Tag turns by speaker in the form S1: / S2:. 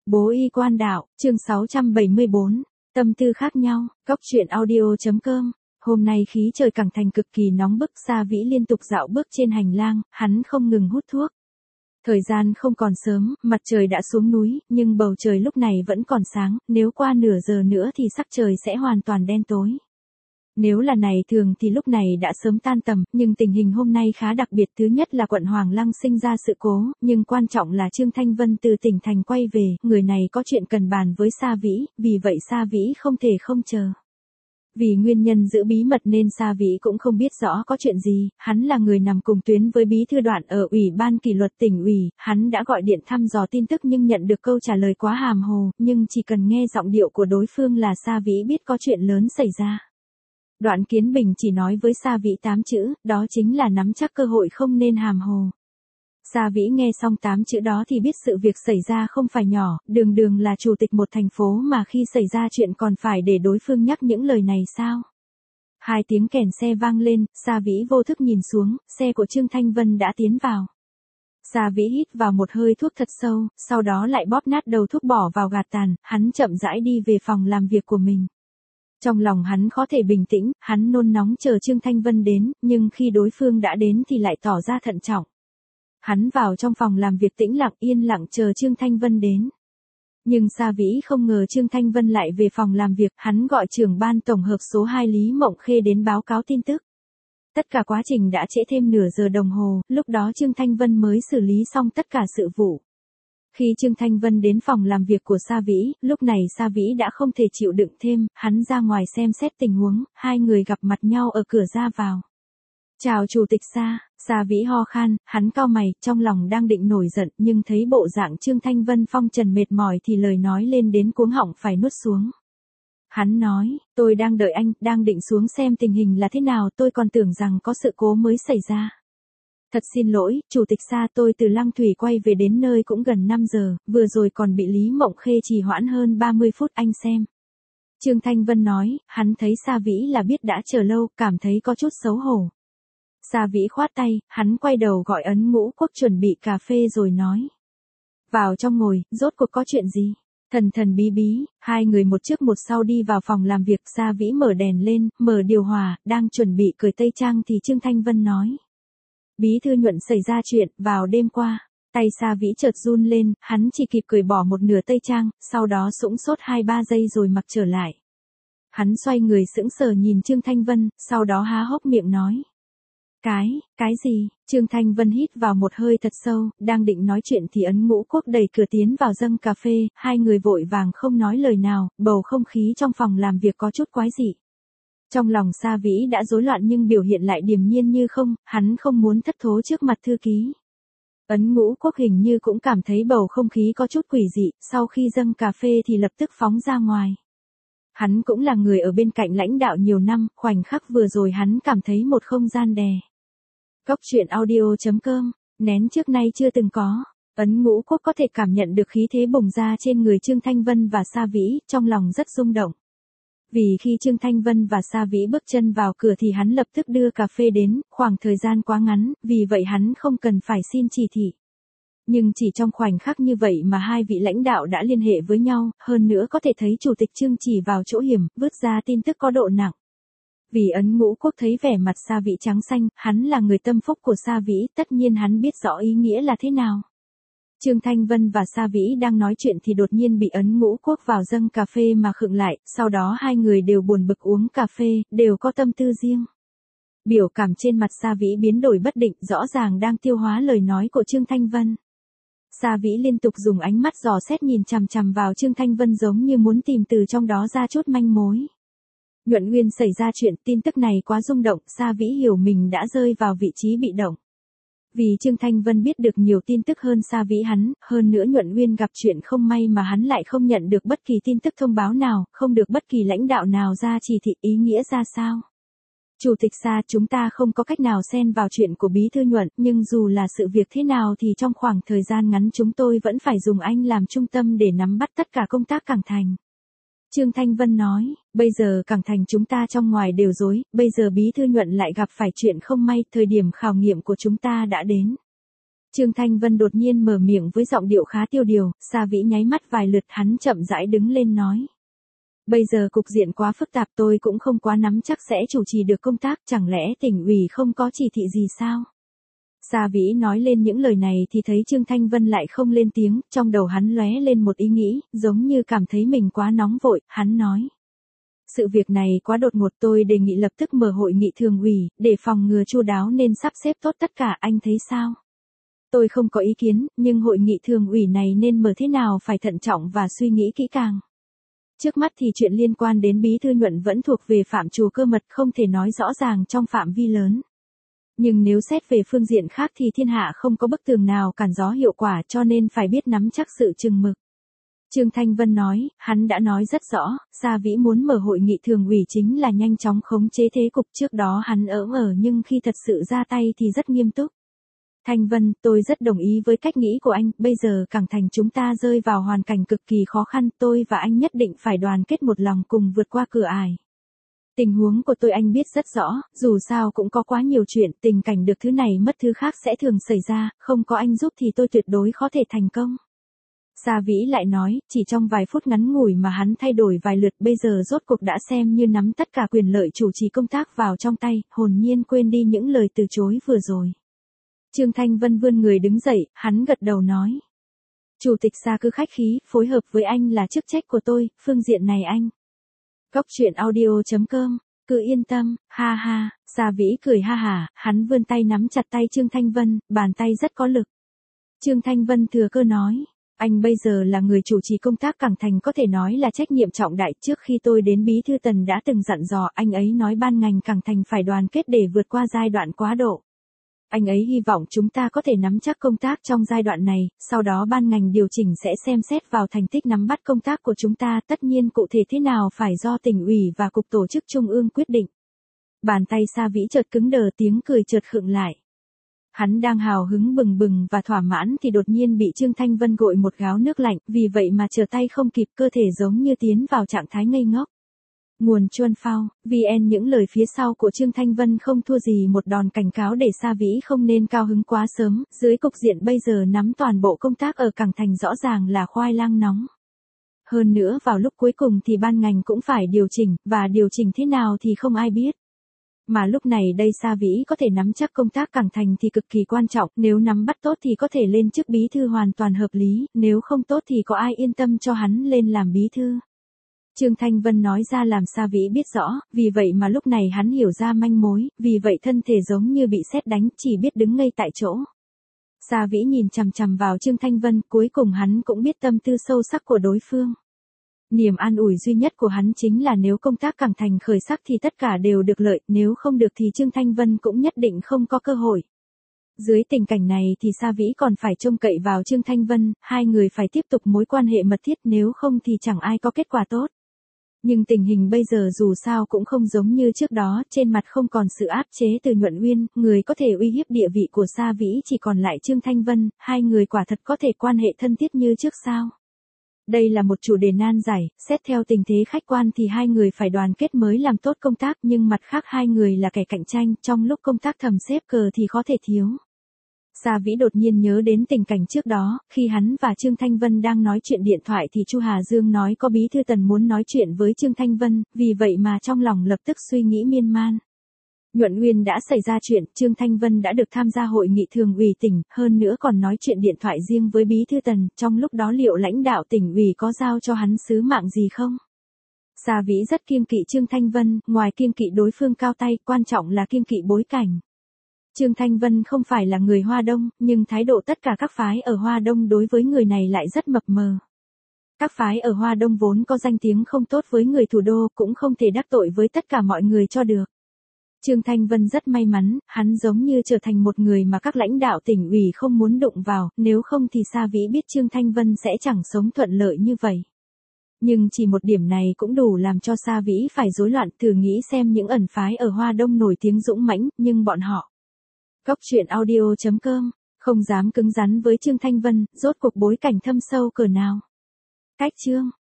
S1: Bố y quan đạo, chương 674, tâm tư khác nhau, góc truyện audio.com. Hôm nay khí trời càng thành cực kỳ nóng bức, Sa Vĩ liên tục dạo bước trên hành lang, hắn không ngừng hút thuốc. Thời gian không còn sớm, mặt trời đã xuống núi, nhưng bầu trời lúc này vẫn còn sáng, nếu qua nửa giờ nữa thì sắc trời sẽ hoàn toàn đen tối. Nếu là ngày thường thì lúc này đã sớm tan tầm, nhưng tình hình hôm nay khá đặc biệt. Thứ nhất là quận Hoàng Lăng sinh ra sự cố, nhưng quan trọng là Trương Thanh Vân từ tỉnh thành quay về, người này có chuyện cần bàn với Sa Vĩ, vì vậy Sa Vĩ không thể không chờ. Vì nguyên nhân giữ bí mật nên Sa Vĩ cũng không biết rõ có chuyện gì, hắn là người nằm cùng tuyến với bí thư Đoạn ở Ủy ban kỷ luật tỉnh ủy, hắn đã gọi điện thăm dò tin tức nhưng nhận được câu trả lời quá hàm hồ, nhưng chỉ cần nghe giọng điệu của đối phương là Sa Vĩ biết có chuyện lớn xảy ra. Đoạn Kiến Bình chỉ nói với Sa Vĩ 8 chữ, đó chính là nắm chắc cơ hội không nên hàm hồ. Sa Vĩ nghe xong 8 chữ đó thì biết sự việc xảy ra không phải nhỏ, đường đường là chủ tịch một thành phố mà khi xảy ra chuyện còn phải để đối phương nhắc những lời này sao? 2 tiếng kèn xe vang lên, Sa Vĩ vô thức nhìn xuống, xe của Trương Thanh Vân đã tiến vào. Sa Vĩ hít vào một hơi thuốc thật sâu, sau đó lại bóp nát đầu thuốc bỏ vào gạt tàn, hắn chậm rãi đi về phòng làm việc của mình. Trong lòng hắn khó thể bình tĩnh, hắn nôn nóng chờ Trương Thanh Vân đến, nhưng khi đối phương đã đến thì lại tỏ ra thận trọng. Hắn vào trong phòng làm việc tĩnh lặng yên lặng chờ Trương Thanh Vân đến. Nhưng Sa Vĩ không ngờ Trương Thanh Vân lại về phòng làm việc, hắn gọi trưởng ban tổng hợp số 2 Lý Mộng Khê đến báo cáo tin tức. Tất cả quá trình đã trễ thêm nửa giờ đồng hồ, lúc đó Trương Thanh Vân mới xử lý xong tất cả sự vụ. Khi Trương Thanh Vân đến phòng làm việc của Sa Vĩ, lúc này Sa Vĩ đã không thể chịu đựng thêm, hắn ra ngoài xem xét tình huống, hai người gặp mặt nhau ở cửa ra vào. Chào chủ tịch Sa, Sa Vĩ ho khan, hắn cau mày, trong lòng đang định nổi giận nhưng thấy bộ dạng Trương Thanh Vân phong trần mệt mỏi thì lời nói lên đến cuống họng phải nuốt xuống. Hắn nói, tôi đang đợi anh, đang định xuống xem tình hình là thế nào, tôi còn tưởng rằng có sự cố mới xảy ra. Thật xin lỗi, chủ tịch Sa, tôi từ Lăng Thủy quay về đến nơi cũng gần 5 giờ, vừa rồi còn bị Lý Mộng Khê trì hoãn hơn 30 phút, anh xem. Trương Thanh Vân nói, hắn thấy Sa Vĩ là biết đã chờ lâu, cảm thấy có chút xấu hổ. Sa Vĩ khoát tay, hắn quay đầu gọi Ấn Ngũ Quốc chuẩn bị cà phê rồi nói. Vào trong ngồi, rốt cuộc có chuyện gì? Thần thần bí bí, hai người một trước một sau đi vào phòng làm việc. Sa Vĩ mở đèn lên, mở điều hòa, đang chuẩn bị cởi tây trang thì Trương Thanh Vân nói. Bí thư Nhuận xảy ra chuyện, vào đêm qua. Tay Sa Vĩ chợt run lên, hắn chỉ kịp cởi bỏ một nửa tây trang, sau đó sũng sốt 2-3 giây rồi mặc trở lại. Hắn xoay người sững sờ nhìn Trương Thanh Vân, sau đó há hốc miệng nói. Cái gì? Trương Thanh Vân hít vào một hơi thật sâu, đang định nói chuyện thì Ấn Ngũ Quốc đẩy cửa tiến vào dâng cà phê, hai người vội vàng không nói lời nào, bầu không khí trong phòng làm việc có chút quái dị. Trong lòng Sa Vĩ đã rối loạn nhưng biểu hiện lại điềm nhiên như không, hắn không muốn thất thố trước mặt thư ký. Ấn Ngũ Quốc hình như cũng cảm thấy bầu không khí có chút quỷ dị, sau khi dâng cà phê thì lập tức phóng ra ngoài. Hắn cũng là người ở bên cạnh lãnh đạo nhiều năm, khoảnh khắc vừa rồi hắn cảm thấy một không gian đè. Góc truyện audio.com, nén trước nay chưa từng có. Ấn Ngũ Quốc có thể cảm nhận được khí thế bùng ra trên người Trương Thanh Vân và Sa Vĩ, trong lòng rất rung động. Vì khi Trương Thanh Vân và Sa Vĩ bước chân vào cửa thì hắn lập tức đưa cà phê đến, khoảng thời gian quá ngắn, vì vậy hắn không cần phải xin chỉ thị. Nhưng chỉ trong khoảnh khắc như vậy mà hai vị lãnh đạo đã liên hệ với nhau, hơn nữa có thể thấy chủ tịch Trương chỉ vào chỗ hiểm, vứt ra tin tức có độ nặng. Vì Ấn Ngũ Quốc thấy vẻ mặt Sa Vĩ trắng xanh, hắn là người tâm phúc của Sa Vĩ, tất nhiên hắn biết rõ ý nghĩa là thế nào. Trương Thanh Vân và Sa Vĩ đang nói chuyện thì đột nhiên bị Ấn Ngũ Quốc vào dâng cà phê mà khựng lại, sau đó hai người đều buồn bực uống cà phê, đều có tâm tư riêng. Biểu cảm trên mặt Sa Vĩ biến đổi bất định, rõ ràng đang tiêu hóa lời nói của Trương Thanh Vân. Sa Vĩ liên tục dùng ánh mắt dò xét nhìn chằm chằm vào Trương Thanh Vân giống như muốn tìm từ trong đó ra chút manh mối. Nhuận Nguyên xảy ra chuyện, tin tức này quá rung động, Sa Vĩ hiểu mình đã rơi vào vị trí bị động. Vì Trương Thanh Vân biết được nhiều tin tức hơn Sa Vĩ hắn, hơn nữa Nhuận Nguyên gặp chuyện không may mà hắn lại không nhận được bất kỳ tin tức thông báo nào, không được bất kỳ lãnh đạo nào ra chỉ thị, ý nghĩa ra sao. Chủ tịch Sa, chúng ta không có cách nào xen vào chuyện của Bí thư Nhuận, nhưng dù là sự việc thế nào thì trong khoảng thời gian ngắn chúng tôi vẫn phải dùng anh làm trung tâm để nắm bắt tất cả công tác Cảng Thành. Trương Thanh Vân nói, bây giờ Cảng Thành chúng ta trong ngoài đều rối, bây giờ Bí thư Nhuận lại gặp phải chuyện không may, thời điểm khảo nghiệm của chúng ta đã đến. Trương Thanh Vân đột nhiên mở miệng với giọng điệu khá tiêu điều, Sa Vĩ nháy mắt vài lượt, hắn chậm rãi đứng lên nói. Bây giờ cục diện quá phức tạp, tôi cũng không quá nắm chắc sẽ chủ trì được công tác, chẳng lẽ tỉnh ủy không có chỉ thị gì sao? Sa Vĩ nói lên những lời này thì thấy Trương Thanh Vân lại không lên tiếng, trong đầu hắn lóe lên một ý nghĩ, giống như cảm thấy mình quá nóng vội, hắn nói. Sự việc này quá đột ngột, tôi đề nghị lập tức mở hội nghị thường ủy, để phòng ngừa chu đáo nên sắp xếp tốt tất cả, anh thấy sao? Tôi không có ý kiến, nhưng hội nghị thường ủy này nên mở thế nào phải thận trọng và suy nghĩ kỹ càng. Trước mắt thì chuyện liên quan đến Bí thư Nhuận vẫn thuộc về phạm trù cơ mật, không thể nói rõ ràng trong phạm vi lớn. Nhưng nếu xét về phương diện khác thì thiên hạ không có bức tường nào cản gió hiệu quả, cho nên phải biết nắm chắc sự chừng mực. Trương Thanh Vân nói, hắn đã nói rất rõ, Sa Vĩ muốn mở hội nghị thường ủy chính là nhanh chóng khống chế thế cục, trước đó hắn nhưng khi thật sự ra tay thì rất nghiêm túc. Thanh Vân, tôi rất đồng ý với cách nghĩ của anh, bây giờ Cảng Thành chúng ta rơi vào hoàn cảnh cực kỳ khó khăn, tôi và anh nhất định phải đoàn kết một lòng cùng vượt qua cửa ải. Tình huống của tôi anh biết rất rõ, dù sao cũng có quá nhiều chuyện, tình cảnh được thứ này mất thứ khác sẽ thường xảy ra, không có anh giúp thì tôi tuyệt đối khó thể thành công. Sa Vĩ lại nói, chỉ trong vài phút ngắn ngủi mà hắn thay đổi vài lượt, bây giờ rốt cuộc đã xem như nắm tất cả quyền lợi chủ trì công tác vào trong tay, hồn nhiên quên đi những lời từ chối vừa rồi. Trương Thanh Vân vươn người đứng dậy, hắn gật đầu nói. Chủ tịch Sa cứ khách khí, phối hợp với anh là chức trách của tôi, phương diện này anh. Cóc truyện audio.com, cứ yên tâm, ha ha, Sa Vĩ cười ha hả, hắn vươn tay nắm chặt tay Trương Thanh Vân, bàn tay rất có lực. Trương Thanh Vân thừa cơ nói. Anh bây giờ là người chủ trì công tác Cảng Thành, có thể nói là trách nhiệm trọng đại, trước khi tôi đến Bí thư Tần đã từng dặn dò, anh ấy nói ban ngành Cảng Thành phải đoàn kết để vượt qua giai đoạn quá độ. Anh ấy hy vọng chúng ta có thể nắm chắc công tác trong giai đoạn này, sau đó ban ngành điều chỉnh sẽ xem xét vào thành tích nắm bắt công tác của chúng ta, tất nhiên cụ thể thế nào phải do tỉnh ủy và cục tổ chức trung ương quyết định. Bàn tay Sa Vĩ chợt cứng đờ, tiếng cười chợt khựng lại. Hắn đang hào hứng bừng bừng và thỏa mãn thì đột nhiên bị Trương Thanh Vân gội một gáo nước lạnh, vì vậy mà trở tay không kịp, cơ thể giống như tiến vào trạng thái ngây ngốc. Nguồn Chuân Phao, VN. Những lời phía sau của Trương Thanh Vân không thua gì một đòn cảnh cáo để Sa Vĩ không nên cao hứng quá sớm, dưới cục diện bây giờ nắm toàn bộ công tác ở Cảng Thành rõ ràng là khoai lang nóng. Hơn nữa vào lúc cuối cùng thì ban ngành cũng phải điều chỉnh, và điều chỉnh thế nào thì không ai biết. Mà lúc này đây Sa Vĩ có thể nắm chắc công tác Cảng Thành thì cực kỳ quan trọng, nếu nắm bắt tốt thì có thể lên chức bí thư hoàn toàn hợp lý, nếu không tốt thì có ai yên tâm cho hắn lên làm bí thư. Trương Thanh Vân nói ra làm Sa Vĩ biết rõ, vì vậy mà lúc này hắn hiểu ra manh mối, vì vậy thân thể giống như bị sét đánh, chỉ biết đứng ngây tại chỗ. Sa Vĩ nhìn chằm chằm vào Trương Thanh Vân, cuối cùng hắn cũng biết tâm tư sâu sắc của đối phương. Niềm an ủi duy nhất của hắn chính là nếu công tác Cảng Thành khởi sắc thì tất cả đều được lợi, nếu không được thì Trương Thanh Vân cũng nhất định không có cơ hội. Dưới tình cảnh này thì Sa Vĩ còn phải trông cậy vào Trương Thanh Vân, hai người phải tiếp tục mối quan hệ mật thiết, nếu không thì chẳng ai có kết quả tốt. Nhưng tình hình bây giờ dù sao cũng không giống như trước đó, trên mặt không còn sự áp chế từ Nhuận Uyên, người có thể uy hiếp địa vị của Sa Vĩ chỉ còn lại Trương Thanh Vân, hai người quả thật có thể quan hệ thân thiết như trước sao? Đây là một chủ đề nan giải, xét theo tình thế khách quan thì hai người phải đoàn kết mới làm tốt công tác, nhưng mặt khác hai người là kẻ cạnh tranh, trong lúc công tác thầm xếp cờ thì khó thể thiếu. Sa Vĩ đột nhiên nhớ đến tình cảnh trước đó, khi hắn và Trương Thanh Vân đang nói chuyện điện thoại thì Chu Hà Dương nói có Bí thư Tần muốn nói chuyện với Trương Thanh Vân, vì vậy mà trong lòng lập tức suy nghĩ miên man. Nhuận Uyên đã xảy ra chuyện, Trương Thanh Vân đã được tham gia hội nghị thường ủy tỉnh, hơn nữa còn nói chuyện điện thoại riêng với Bí thư Tần, trong lúc đó liệu lãnh đạo tỉnh ủy có giao cho hắn sứ mạng gì không? Sa Vĩ rất kiêng kỵ Trương Thanh Vân, ngoài kiêng kỵ đối phương cao tay, quan trọng là kiêng kỵ bối cảnh. Trương Thanh Vân không phải là người Hoa Đông, nhưng thái độ tất cả các phái ở Hoa Đông đối với người này lại rất mập mờ. Các phái ở Hoa Đông vốn có danh tiếng không tốt với người thủ đô, cũng không thể đắc tội với tất cả mọi người cho được. Trương Thanh Vân rất may mắn, hắn giống như trở thành một người mà các lãnh đạo tỉnh ủy không muốn đụng vào, nếu không thì Sa Vĩ biết Trương Thanh Vân sẽ chẳng sống thuận lợi như vậy. Nhưng chỉ một điểm này cũng đủ làm cho Sa Vĩ phải rối loạn, thử nghĩ xem những ẩn phái ở Hoa Đông nổi tiếng dũng mãnh, nhưng bọn họ. Cóc truyện audio.com, không dám cứng rắn với Trương Thanh Vân, rốt cuộc bối cảnh thâm sâu cỡ nào. Cách chương.